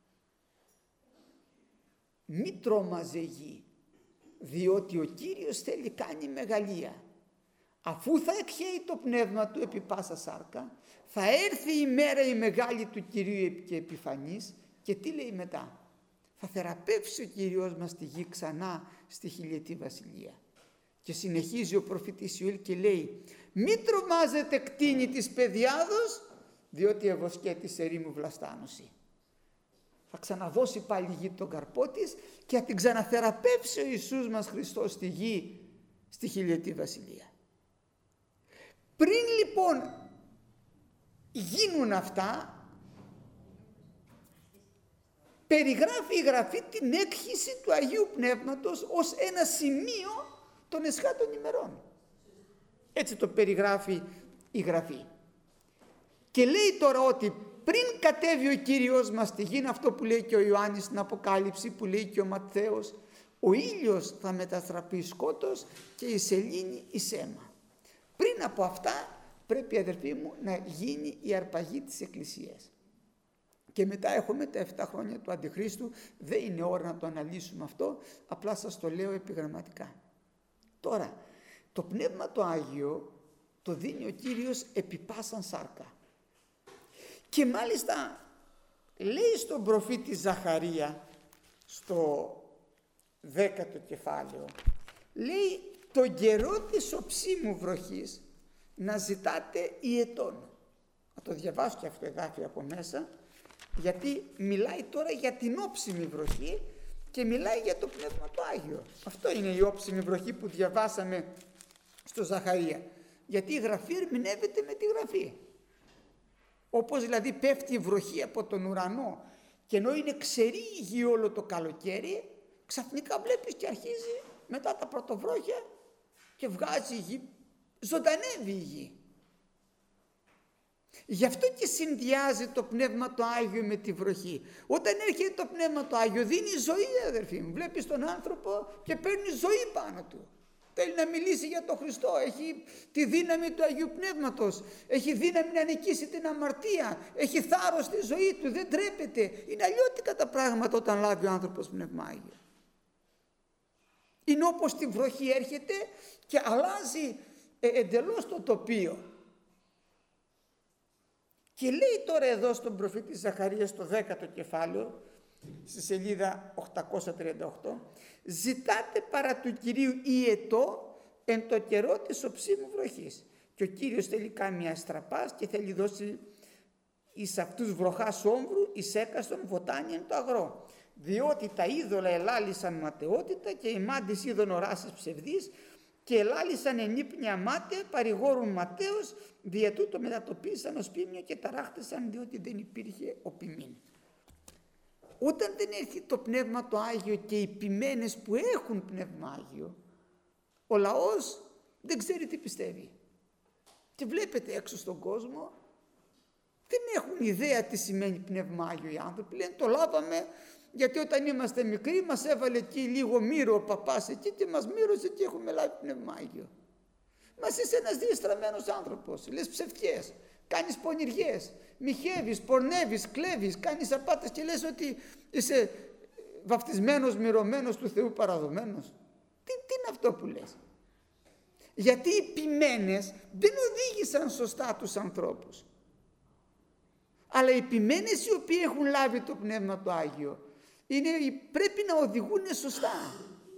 μη τρόμαζε γη, διότι ο Κύριος θέλει κάνει μεγαλεία. Αφού θα εκχέει το πνεύμα του επί πάσα σάρκα, θα έρθει η μέρα η μεγάλη του Κυρίου και επιφανής. Και τι λέει μετά? Θα θεραπεύσει ο Κύριος μας τη γη ξανά στη χιλιετή βασιλεία. Και συνεχίζει ο προφήτης Ιωήλ και λέει, μη τρομάζετε κτίνη της παιδιάδος, διότι ευωσκέτης ερήμου βλαστάνωση. Θα ξαναδώσει πάλι η γη τον καρπό της και θα την ξαναθεραπεύσει ο Ιησούς μας Χριστός στη γη, στη χιλιετή βασιλεία. Πριν λοιπόν γίνουν αυτά, περιγράφει η Γραφή την έκχυση του Αγίου Πνεύματος ως ένα σημείο των εσχάτων ημερών. Έτσι το περιγράφει η Γραφή. Και λέει τώρα ότι πριν κατέβει ο Κύριος μας στη γη, αυτό που λέει και ο Ιωάννης στην Αποκάλυψη, που λέει και ο Ματθαίος, ο ήλιος θα μεταστραπεί σκότος και η σελήνη εις αίμα. Πριν από αυτά πρέπει, αδερφοί μου, να γίνει η αρπαγή της Εκκλησίας. Και μετά έχουμε τα 7 χρόνια του Αντιχρίστου. Δεν είναι ώρα να το αναλύσουμε αυτό, απλά σας το λέω επιγραμματικά. Τώρα, το Πνεύμα το Άγιο το δίνει ο Κύριος επί πάσαν σάρκα. Και μάλιστα λέει στον προφήτη Ζαχαρία στο 10ο κεφάλαιο, λέει τον καιρό της οψίμου βροχής να ζητάτε ιετών. Να το διαβάσω και αυτό εδάφιο από μέσα, γιατί μιλάει τώρα για την όψιμη βροχή και μιλάει για το Πνεύμα το Άγιο. Αυτό είναι η όψιμη βροχή που διαβάσαμε στο Ζαχαρία. Γιατί η Γραφή ερμηνεύεται με τη Γραφή. Όπως δηλαδή πέφτει η βροχή από τον ουρανό και ενώ είναι ξερή η γη όλο το καλοκαίρι, ξαφνικά βλέπεις και αρχίζει μετά τα πρωτοβρόχια και βγάζει η γη, ζωντανεύει η γη. Γι' αυτό και συνδυάζει το Πνεύμα το Άγιο με τη βροχή. Όταν έρχεται το Πνεύμα το Άγιο δίνει ζωή, αδερφοί μου. Βλέπεις τον άνθρωπο και παίρνει ζωή πάνω του. Θέλει να μιλήσει για τον Χριστό, έχει τη δύναμη του Αγίου Πνεύματος, έχει δύναμη να νικήσει την αμαρτία, έχει θάρρος στη ζωή του, δεν τρέπεται. Είναι αλλιώτικα τα πράγματα όταν λάβει ο άνθρωπος Πνεύμα Άγιο. Είναι όπως τη βροχή έρχεται και αλλάζει εντελώς το τοπίο. Και λέει τώρα εδώ στον προφήτη Ζαχαρία στο 10ο κεφάλαιο, στη σελίδα 838, ζητάτε παρά του Κυρίου ιετό εν το καιρό της οψίμου βροχής. Και ο Κύριος θέλει κάνει μια στραπάς και θέλει δώσει εις αυτούς βροχάς όμβρου, εις έκαστον βοτάνι εν το αγρό. Διότι τα είδωλα ελάλησαν ματαιότητα και οι μάντες είδων οράσεις ψευδής και ελάλησαν ενύπνια μάταια, παρηγόρουν ματέως, δια τούτο μετατοπίσαν ως ποίμνιο και ταράχτησαν διότι δεν υπήρχε ο ποιμήν. Όταν δεν έρθει το Πνεύμα το Άγιο και οι ποιμένες που έχουν Πνεύμα Άγιο, ο λαός δεν ξέρει τι πιστεύει. Και βλέπετε έξω στον κόσμο, δεν έχουν ιδέα τι σημαίνει Πνεύμα Άγιο οι άνθρωποι. Λένε το λάβαμε γιατί όταν είμαστε μικροί μας έβαλε εκεί λίγο μύρο ο παπάς εκεί και μας μύρωσε και έχουμε λάβει Πνεύμα Άγιο. Μας είσαι ένας διεστραμμένος άνθρωπος, λες ψευτιές, κάνεις πονηριές, μοιχεύεις, πορνεύεις, κλέβεις, κάνεις απάτες και λες ότι είσαι βαφτισμένος, μυρωμένος του Θεού παραδομένος. Τι είναι αυτό που λες? Γιατί οι ποιμένες δεν οδήγησαν σωστά τους ανθρώπους. Αλλά οι ποιμένες οι οποίοι έχουν λάβει το Πνεύμα το Άγιο πρέπει να οδηγούν σωστά.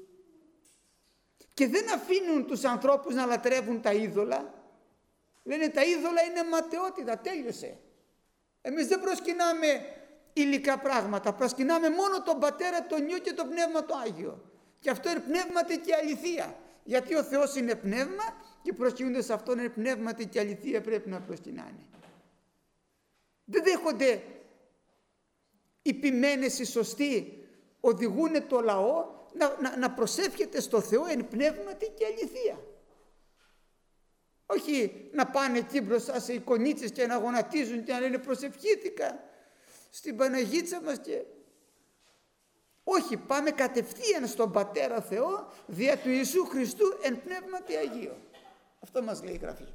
Και δεν αφήνουν τους ανθρώπους να λατρεύουν τα είδωλα. Λένε τα είδωλα είναι ματαιότητα, τέλειωσε. Εμείς δεν προσκυνάμε υλικά πράγματα, προσκυνάμε μόνο τον Πατέρα, τον Υιό και το Πνεύμα το Άγιο. Και αυτό είναι πνεύματι και αληθεία. Γιατί ο Θεός είναι πνεύμα και προσκυνούνται σε αυτόν είναι πνεύματι και αληθεία πρέπει να προσκυνάνε. Δεν δέχονται οι ποιμένες οι σωστοί, οδηγούν το λαό να προσεύχεται στο Θεό εν πνεύματι και αληθεία. Όχι να πάνε εκεί μπροστά σε εικονίτσες και να γονατίζουν και να λένε προσευχήθηκα στην Παναγίτσα μας και... Όχι, πάμε κατευθείαν στον Πατέρα Θεό δια του Ιησού Χριστού εν πνεύματι Αγίο. Αυτό μας λέει η Γραφή.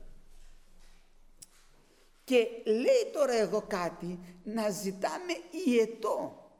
Και λέει τώρα εδώ κάτι, να ζητάμε ιετό.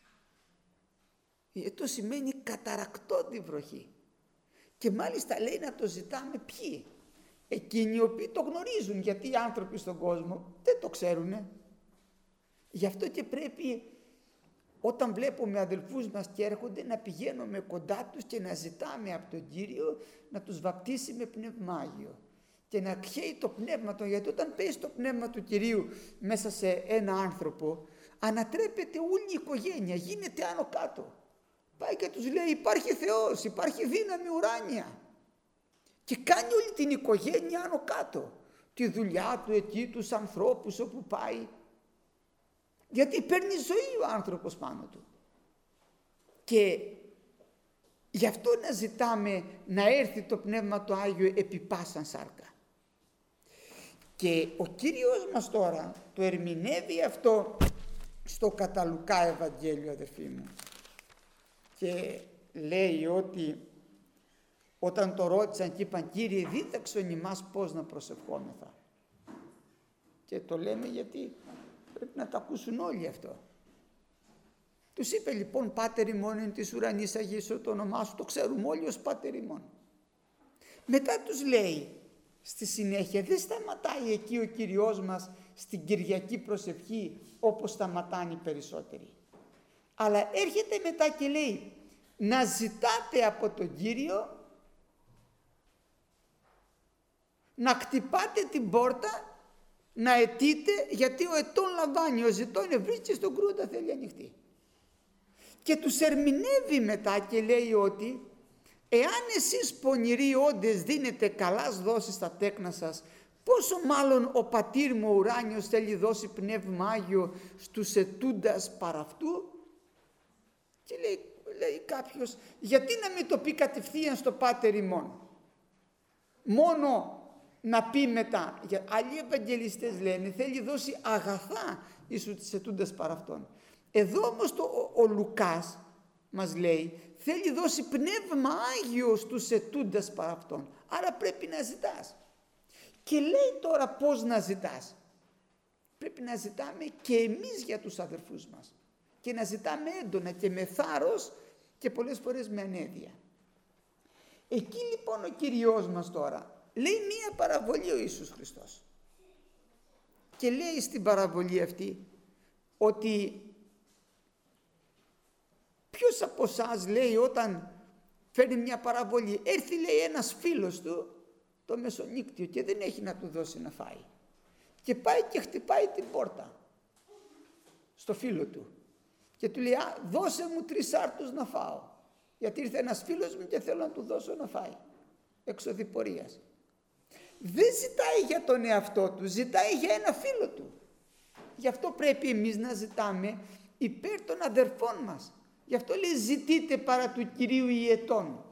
Ιετό σημαίνει καταρακτώτη βροχή. Και μάλιστα λέει να το ζητάμε ποιοι? Εκείνοι οι οποίοι το γνωρίζουν, γιατί οι άνθρωποι στον κόσμο δεν το ξέρουνε. Γι' αυτό και πρέπει όταν βλέπουμε αδελφούς μας και έρχονται να πηγαίνουμε κοντά τους και να ζητάμε από τον Κύριο να τους βαπτίσει με Πνεύμα Άγιο και να καίει το πνεύμα του, γιατί όταν πέσει το πνεύμα του Κυρίου μέσα σε ένα άνθρωπο ανατρέπεται όλη η οικογένεια, γίνεται άνω κάτω. Πάει και τους λέει υπάρχει Θεός, υπάρχει δύναμη ουράνια και κάνει όλη την οικογένεια άνω κάτω, τη δουλειά του εκεί, τους ανθρώπους όπου πάει, γιατί παίρνει ζωή ο άνθρωπος πάνω του. Και γι' αυτό να ζητάμε να έρθει το Πνεύμα του Άγιο επί πάσαν σάρκα. Και ο Κύριος μας τώρα το ερμηνεύει αυτό στο κατά Λουκά Ευαγγέλιο, αδερφοί μου, και λέει ότι όταν το ρώτησαν και είπαν Κύριε δίδαξον ημάς πώς να προσευχόμεθα, και το λέμε γιατί πρέπει να το ακούσουν όλοι αυτό. Τους είπε λοιπόν Πάτερ ημών εν της ουρανής αγίησο το όνομά σου, το ξέρουμε όλοι ως Πάτερ ημών. Μετά τους λέει στη συνέχεια, δεν σταματάει εκεί ο Κυριός μας στην Κυριακή προσευχή όπως σταματάνε οι περισσότεροι, αλλά έρχεται μετά και λέει να ζητάτε από τον Κύριο, να χτυπάτε την πόρτα, να αιτείτε, γιατί ο ετών λαμβάνει, ο ζητών ευρίσκει, στον κρούτα θέλει ανοιχτή. Και τους ερμηνεύει μετά και λέει ότι εάν εσείς πονηροί όντες δίνετε καλάς δόσεις στα τέκνα σας, πόσο μάλλον ο πατήρ μου ο ουράνιος θέλει δώσει Πνεύμα Άγιο στους ετούντας παρά αυτού. Και λέει κάποιος, γιατί να μην το πει κατευθείαν στο Πάτερ ημών, μόνο να πει μετά. Άλλοι Ευαγγελιστές λένε θέλει δώσει αγαθά εις τους ετούντας παρά αυτόν. Εδώ όμως ο Λουκάς μας λέει θέλει δώσει Πνεύμα Άγιο στους ετούντας παρά αυτόν. Άρα πρέπει να ζητάς. Και λέει τώρα πώς να ζητάς. Πρέπει να ζητάμε και εμείς για τους αδερφούς μας. Και να ζητάμε έντονα και με θάρρος και πολλές φορές με ανέδεια. Εκεί λοιπόν ο Κυριός μας τώρα λέει μία παραβολή ο Ιησούς Χριστός. Και λέει στην παραβολή αυτή ότι ποιος από εσάς, λέει, όταν φέρνει μια παραβολή, έρθει λέει ένας φίλος του το μεσονύκτιο και δεν έχει να του δώσει να φάει. Και πάει και χτυπάει την πόρτα στο φίλο του. Και του λέει δώσε μου 3 άρτους να φάω. Γιατί ήρθε ένας φίλος μου και θέλω να του δώσω να φάει. Εξωδιπορίας. Δεν ζητάει για τον εαυτό του, ζητάει για ένα φίλο του. Γι' αυτό πρέπει εμείς να ζητάμε υπέρ των αδερφών μας. Γι' αυτό λέει ζητείτε παρά του Κυρίου ιετών.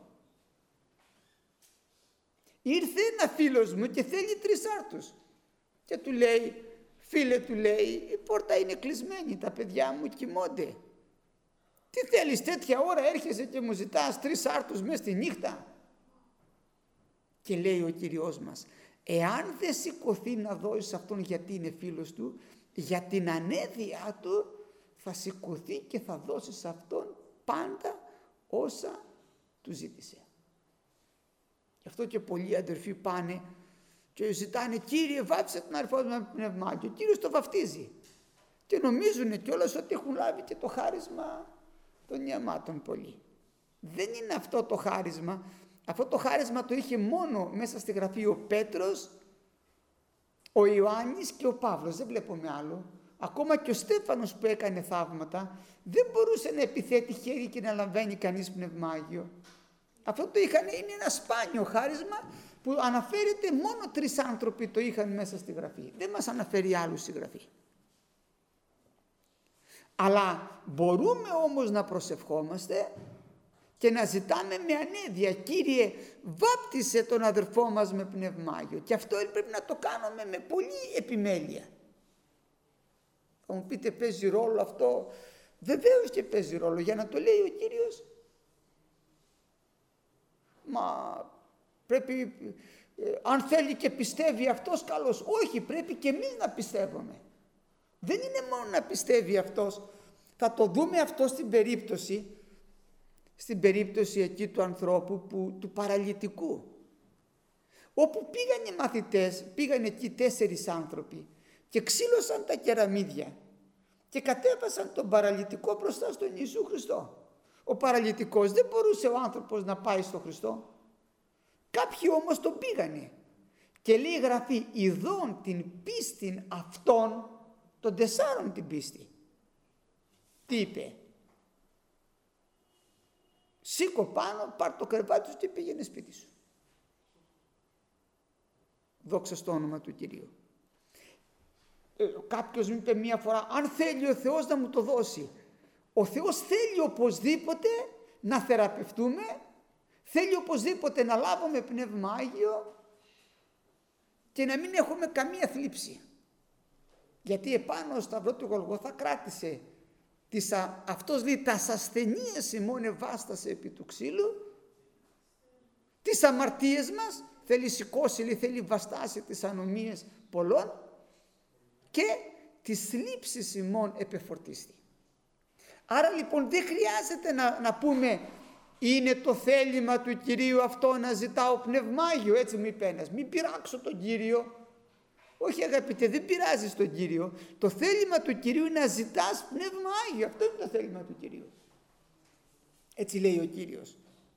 Ήρθε ένα φίλος μου και θέλει 3 άρτους. Και του λέει, φίλε, του λέει, η πόρτα είναι κλεισμένη, τα παιδιά μου κοιμώνται. Τι θέλεις, τέτοια ώρα έρχεσαι και μου ζητάς 3 άρτους μέσα στη νύχτα? Και λέει ο Κυριός μας, εάν δεν σηκωθεί να δώσει αυτόν γιατί είναι φίλος του, για την ανέδειά του θα σηκωθεί και θα δώσει σε αυτόν πάντα όσα του ζήτησε. Γι' αυτό και πολλοί αδερφοί πάνε και ζητάνε, Κύριε βάψε τον αδερφό με πνεύμα και ο Κύριος το βαφτίζει. Και νομίζουν κιόλας ότι έχουν λάβει και το χάρισμα των ιαμάτων πολλοί. Δεν είναι αυτό το χάρισμα. Αυτό το χάρισμα το είχε μόνο μέσα στη Γραφή ο Πέτρος, ο Ιωάννης και ο Παύλος. Δεν βλέπουμε άλλο. Ακόμα και ο Στέφανος που έκανε θαύματα δεν μπορούσε να επιθέτει χέρι και να λαμβάνει κανείς Πνεύμα Άγιο. Αυτό το είχαν, είναι ένα σπάνιο χάρισμα που αναφέρεται μόνο 3 άνθρωποι το είχαν μέσα στη Γραφή. Δεν μας αναφέρει άλλους στη Γραφή. Αλλά μπορούμε όμως να προσευχόμαστε και να ζητάμε με ανέδεια, Κύριε βάπτισε τον αδερφό μας με Πνεύμα Άγιο. Και αυτό πρέπει να το κάνουμε με πολύ επιμέλεια. Θα μου πείτε παίζει ρόλο αυτό? Βεβαίως και παίζει ρόλο, για να το λέει ο Κύριος. Μα πρέπει, αν θέλει και πιστεύει αυτός καλώς. Όχι, πρέπει και εμείς να πιστεύουμε. Δεν είναι μόνο να πιστεύει αυτός. Θα το δούμε αυτό στην περίπτωση εκεί του ανθρώπου, του παραλυτικού. Όπου πήγαν οι μαθητές, πήγαν εκεί 4 άνθρωποι και ξύλωσαν τα κεραμίδια και κατέβασαν τον παραλυτικό μπροστά στον Ιησού Χριστό. Ο παραλυτικός δεν μπορούσε ο άνθρωπος να πάει στον Χριστό. Κάποιοι όμως τον πήγανε και λέει η Γραφή, ειδών την πίστην αυτών των 4 την πίστη. Τι είπε? Σήκω πάνω, πάρ' το κρεβάτι σου και πήγαινε σπίτι σου. Δόξα στο όνομα του Κυρίου. Κάποιος μου είπε μία φορά, αν θέλει ο Θεός να μου το δώσει. Ο Θεός θέλει οπωσδήποτε να θεραπευτούμε, θέλει οπωσδήποτε να λάβουμε Πνεύμα Άγιο και να μην έχουμε καμία θλίψη. Γιατί επάνω στο σταυρό του Γολγοθά κράτησε αυτός λέει τας ασθενείας ημών ευάστασε επί του ξύλου, τις αμαρτίες μας θέλει σηκώσει, θέλει βαστάσει τις ανομίες πολλών και τις θλίψεις ημών επεφορτίστη. Άρα λοιπόν δεν χρειάζεται να πούμε είναι το θέλημα του Κυρίου αυτό να ζητάω Πνεύμα Άγιο, έτσι μου είπε ένας, μην πειράξω τον Κύριο. Όχι αγαπητέ, δεν πειράζεις τον Κύριο. Το θέλημα του Κυρίου είναι να ζητάς Πνεύμα Άγιο. Αυτό είναι το θέλημα του Κυρίου. Έτσι λέει ο Κύριος.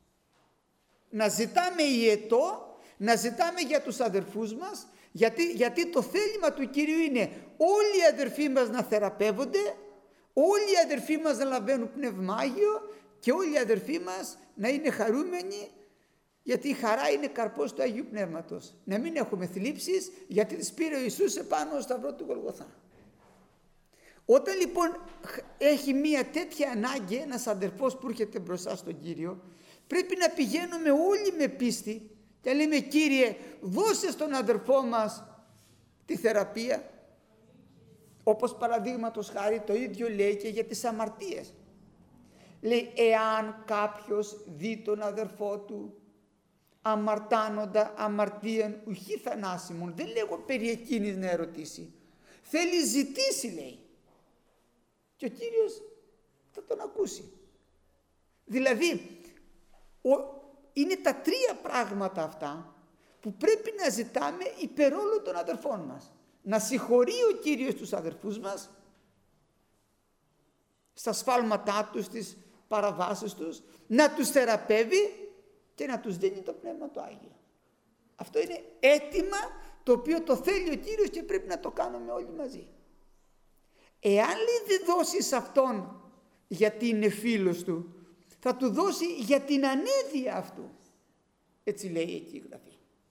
Να ζητάμε ιετό, να ζητάμε για τους αδερφούς μας, γιατί το θέλημα του Κυρίου είναι όλοι οι αδερφοί μας να θεραπεύονται, όλοι οι αδερφοί μας να λαμβάνουν Πνεύμα Άγιο και όλοι οι αδερφοί μας να είναι χαρούμενοι, γιατί η χαρά είναι καρπός του Αγίου Πνεύματος. Να μην έχουμε θλίψεις, γιατί τις πήρε ο Ιησούς επάνω στο σταυρό του Γολγοθά. Όταν λοιπόν έχει μία τέτοια ανάγκη ένας αδερφός που έρχεται μπροστά στον Κύριο, πρέπει να πηγαίνουμε όλοι με πίστη και λέμε Κύριε δώσε στον αδερφό μας τη θεραπεία. Όπως παραδείγματος χάρη το ίδιο λέει και για τις αμαρτίες. Λέει εάν κάποιος δει τον αδερφό του αμαρτάνοντα αμαρτίαν ουχή θανάσιμον, δεν λέγω περί εκείνης να ερωτήσει, θέλει ζητήσει λέει και ο Κύριος θα τον ακούσει. Δηλαδή είναι τα 3 πράγματα αυτά που πρέπει να ζητάμε υπέρ όλων των αδερφών μας. Να συγχωρεί ο Κύριος τους αδερφούς μας στα σφάλματά τους, στις παραβάσεις τους, να τους θεραπεύει και να τους δίνει το Πνεύμα το Άγιο. Αυτό είναι αίτημα το οποίο το θέλει ο Κύριος και πρέπει να το κάνουμε όλοι μαζί. Εάν λέει δεν δώσεις αυτόν γιατί είναι φίλος του, θα του δώσει για την ανέδεια αυτού. Έτσι λέει εκεί η Γραφή.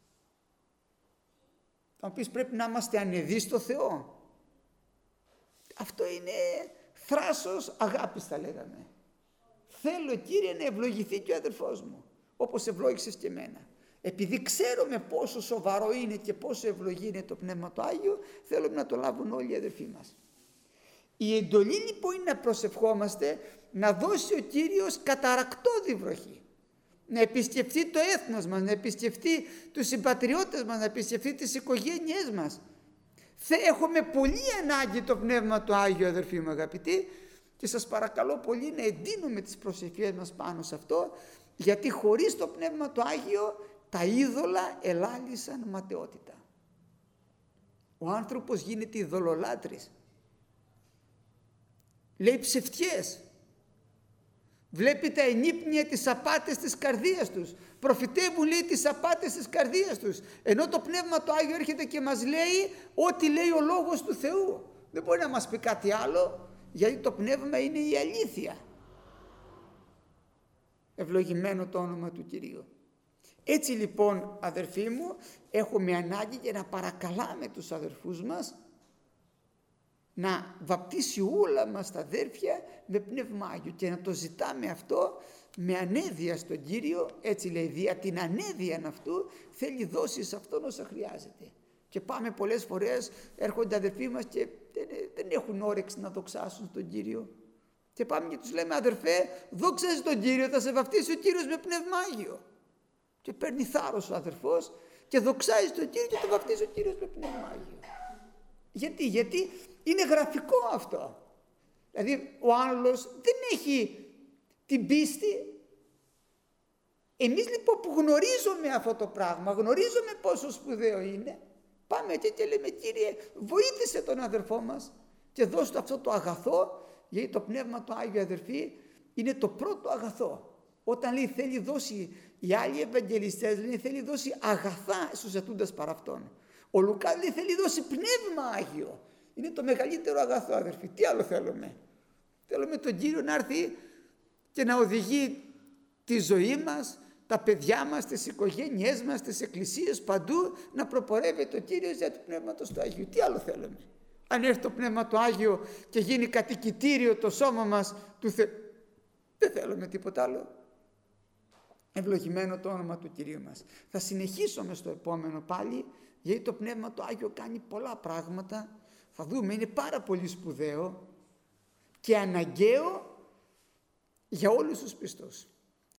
Θα μου πεις πρέπει να είμαστε ανεδείς στο Θεό. Αυτό είναι θράσος αγάπης θα λέγαμε. Θέλω Κύριε να ευλογηθεί και ο αδερφός μου, όπως ευλόγησες και εμένα. Επειδή ξέρουμε πόσο σοβαρό είναι και πόσο ευλογή είναι το Πνεύμα το Άγιο, θέλουμε να το λάβουν όλοι οι αδερφοί μας. Η εντολή λοιπόν είναι να προσευχόμαστε να δώσει ο Κύριος καταρακτώδη βροχή. Να επισκεφτεί το έθνος μας, να επισκεφτεί τους συμπατριώτες μας, να επισκεφτεί τις οικογένειές μας. Έχουμε πολύ ανάγκη το Πνεύμα το Άγιο αδερφοί μου αγαπητοί και σας παρακαλώ πολύ να εντείνουμε τις προσευχές μας πάνω σε αυτό, γιατί χωρίς το Πνεύμα το Άγιο τα είδωλα ελάλησαν ματαιότητα. Ο άνθρωπος γίνεται ειδωλολάτρης. Λέει ψευτιές. Βλέπει τα ενύπνια, τις απάτες της καρδίας τους. Προφητεύουν λέει τις απάτες της καρδίας τους. Ενώ το Πνεύμα το Άγιο έρχεται και μας λέει ό,τι λέει ο Λόγος του Θεού. Δεν μπορεί να μας πει κάτι άλλο, γιατί το Πνεύμα είναι η αλήθεια. Ευλογημένο το όνομα του Κυρίου. Έτσι λοιπόν αδερφοί μου, έχουμε ανάγκη για να παρακαλάμε τους αδερφούς μας να βαπτίσει όλα μας τα αδέρφια με Πνεύμα Άγιο και να το ζητάμε αυτό με ανέδεια στον Κύριο. Έτσι λέει, δια την ανέδεια αυτού θέλει δώσει σε αυτόν όσα χρειάζεται. Και πάμε πολλές φορές, έρχονται αδερφοί μας και δεν έχουν όρεξη να δοξάσουν τον Κύριο. Και πάμε και τους λέμε, αδερφέ, δόξασε τον Κύριο, θα σε βαπτίσει ο Κύριος με Πνεύμα Άγιο. Και παίρνει θάρρος ο αδερφός και δοξάζει τον Κύριο και το βαπτίζει ο Κύριος με Πνεύμα Άγιο. Γιατί είναι γραφικό αυτό. Δηλαδή ο άλλος δεν έχει την πίστη. Εμείς λοιπόν που γνωρίζουμε αυτό το πράγμα, γνωρίζουμε πόσο σπουδαίο είναι, πάμε και λέμε, Κύριε, βοήθησε τον αδερφό μας και δώσ' του αυτό το αγαθό, γιατί το Πνεύμα το Άγιο, αδερφοί, είναι το πρώτο αγαθό. Όταν λέει θέλει δώσει, οι άλλοι Ευαγγελιστές λένε θέλει δώσει αγαθά στους ετούντας παρά αυτόν. Ο Λουκάς λέει θέλει δώσει Πνεύμα Άγιο. Είναι το μεγαλύτερο αγαθό, αδερφοί. Τι άλλο θέλουμε? Θέλουμε τον Κύριο να έρθει και να οδηγεί τη ζωή μας, τα παιδιά μας, τις οικογένειές μας, τις εκκλησίες, παντού να προπορεύεται ο Κύριος για του Πνεύματος του Αγίου. Τι άλλο θέλουμε? Αν έρθει το Πνεύμα του Άγιο και γίνει κατοικητήριο το σώμα μας του δεν θέλουμε τίποτα άλλο. Ευλογημένο το όνομα του Κυρίου μας. Θα συνεχίσουμε στο επόμενο πάλι, γιατί το Πνεύμα του Άγιο κάνει πολλά πράγματα. Θα δούμε, είναι πάρα πολύ σπουδαίο και αναγκαίο για όλους τους πιστούς.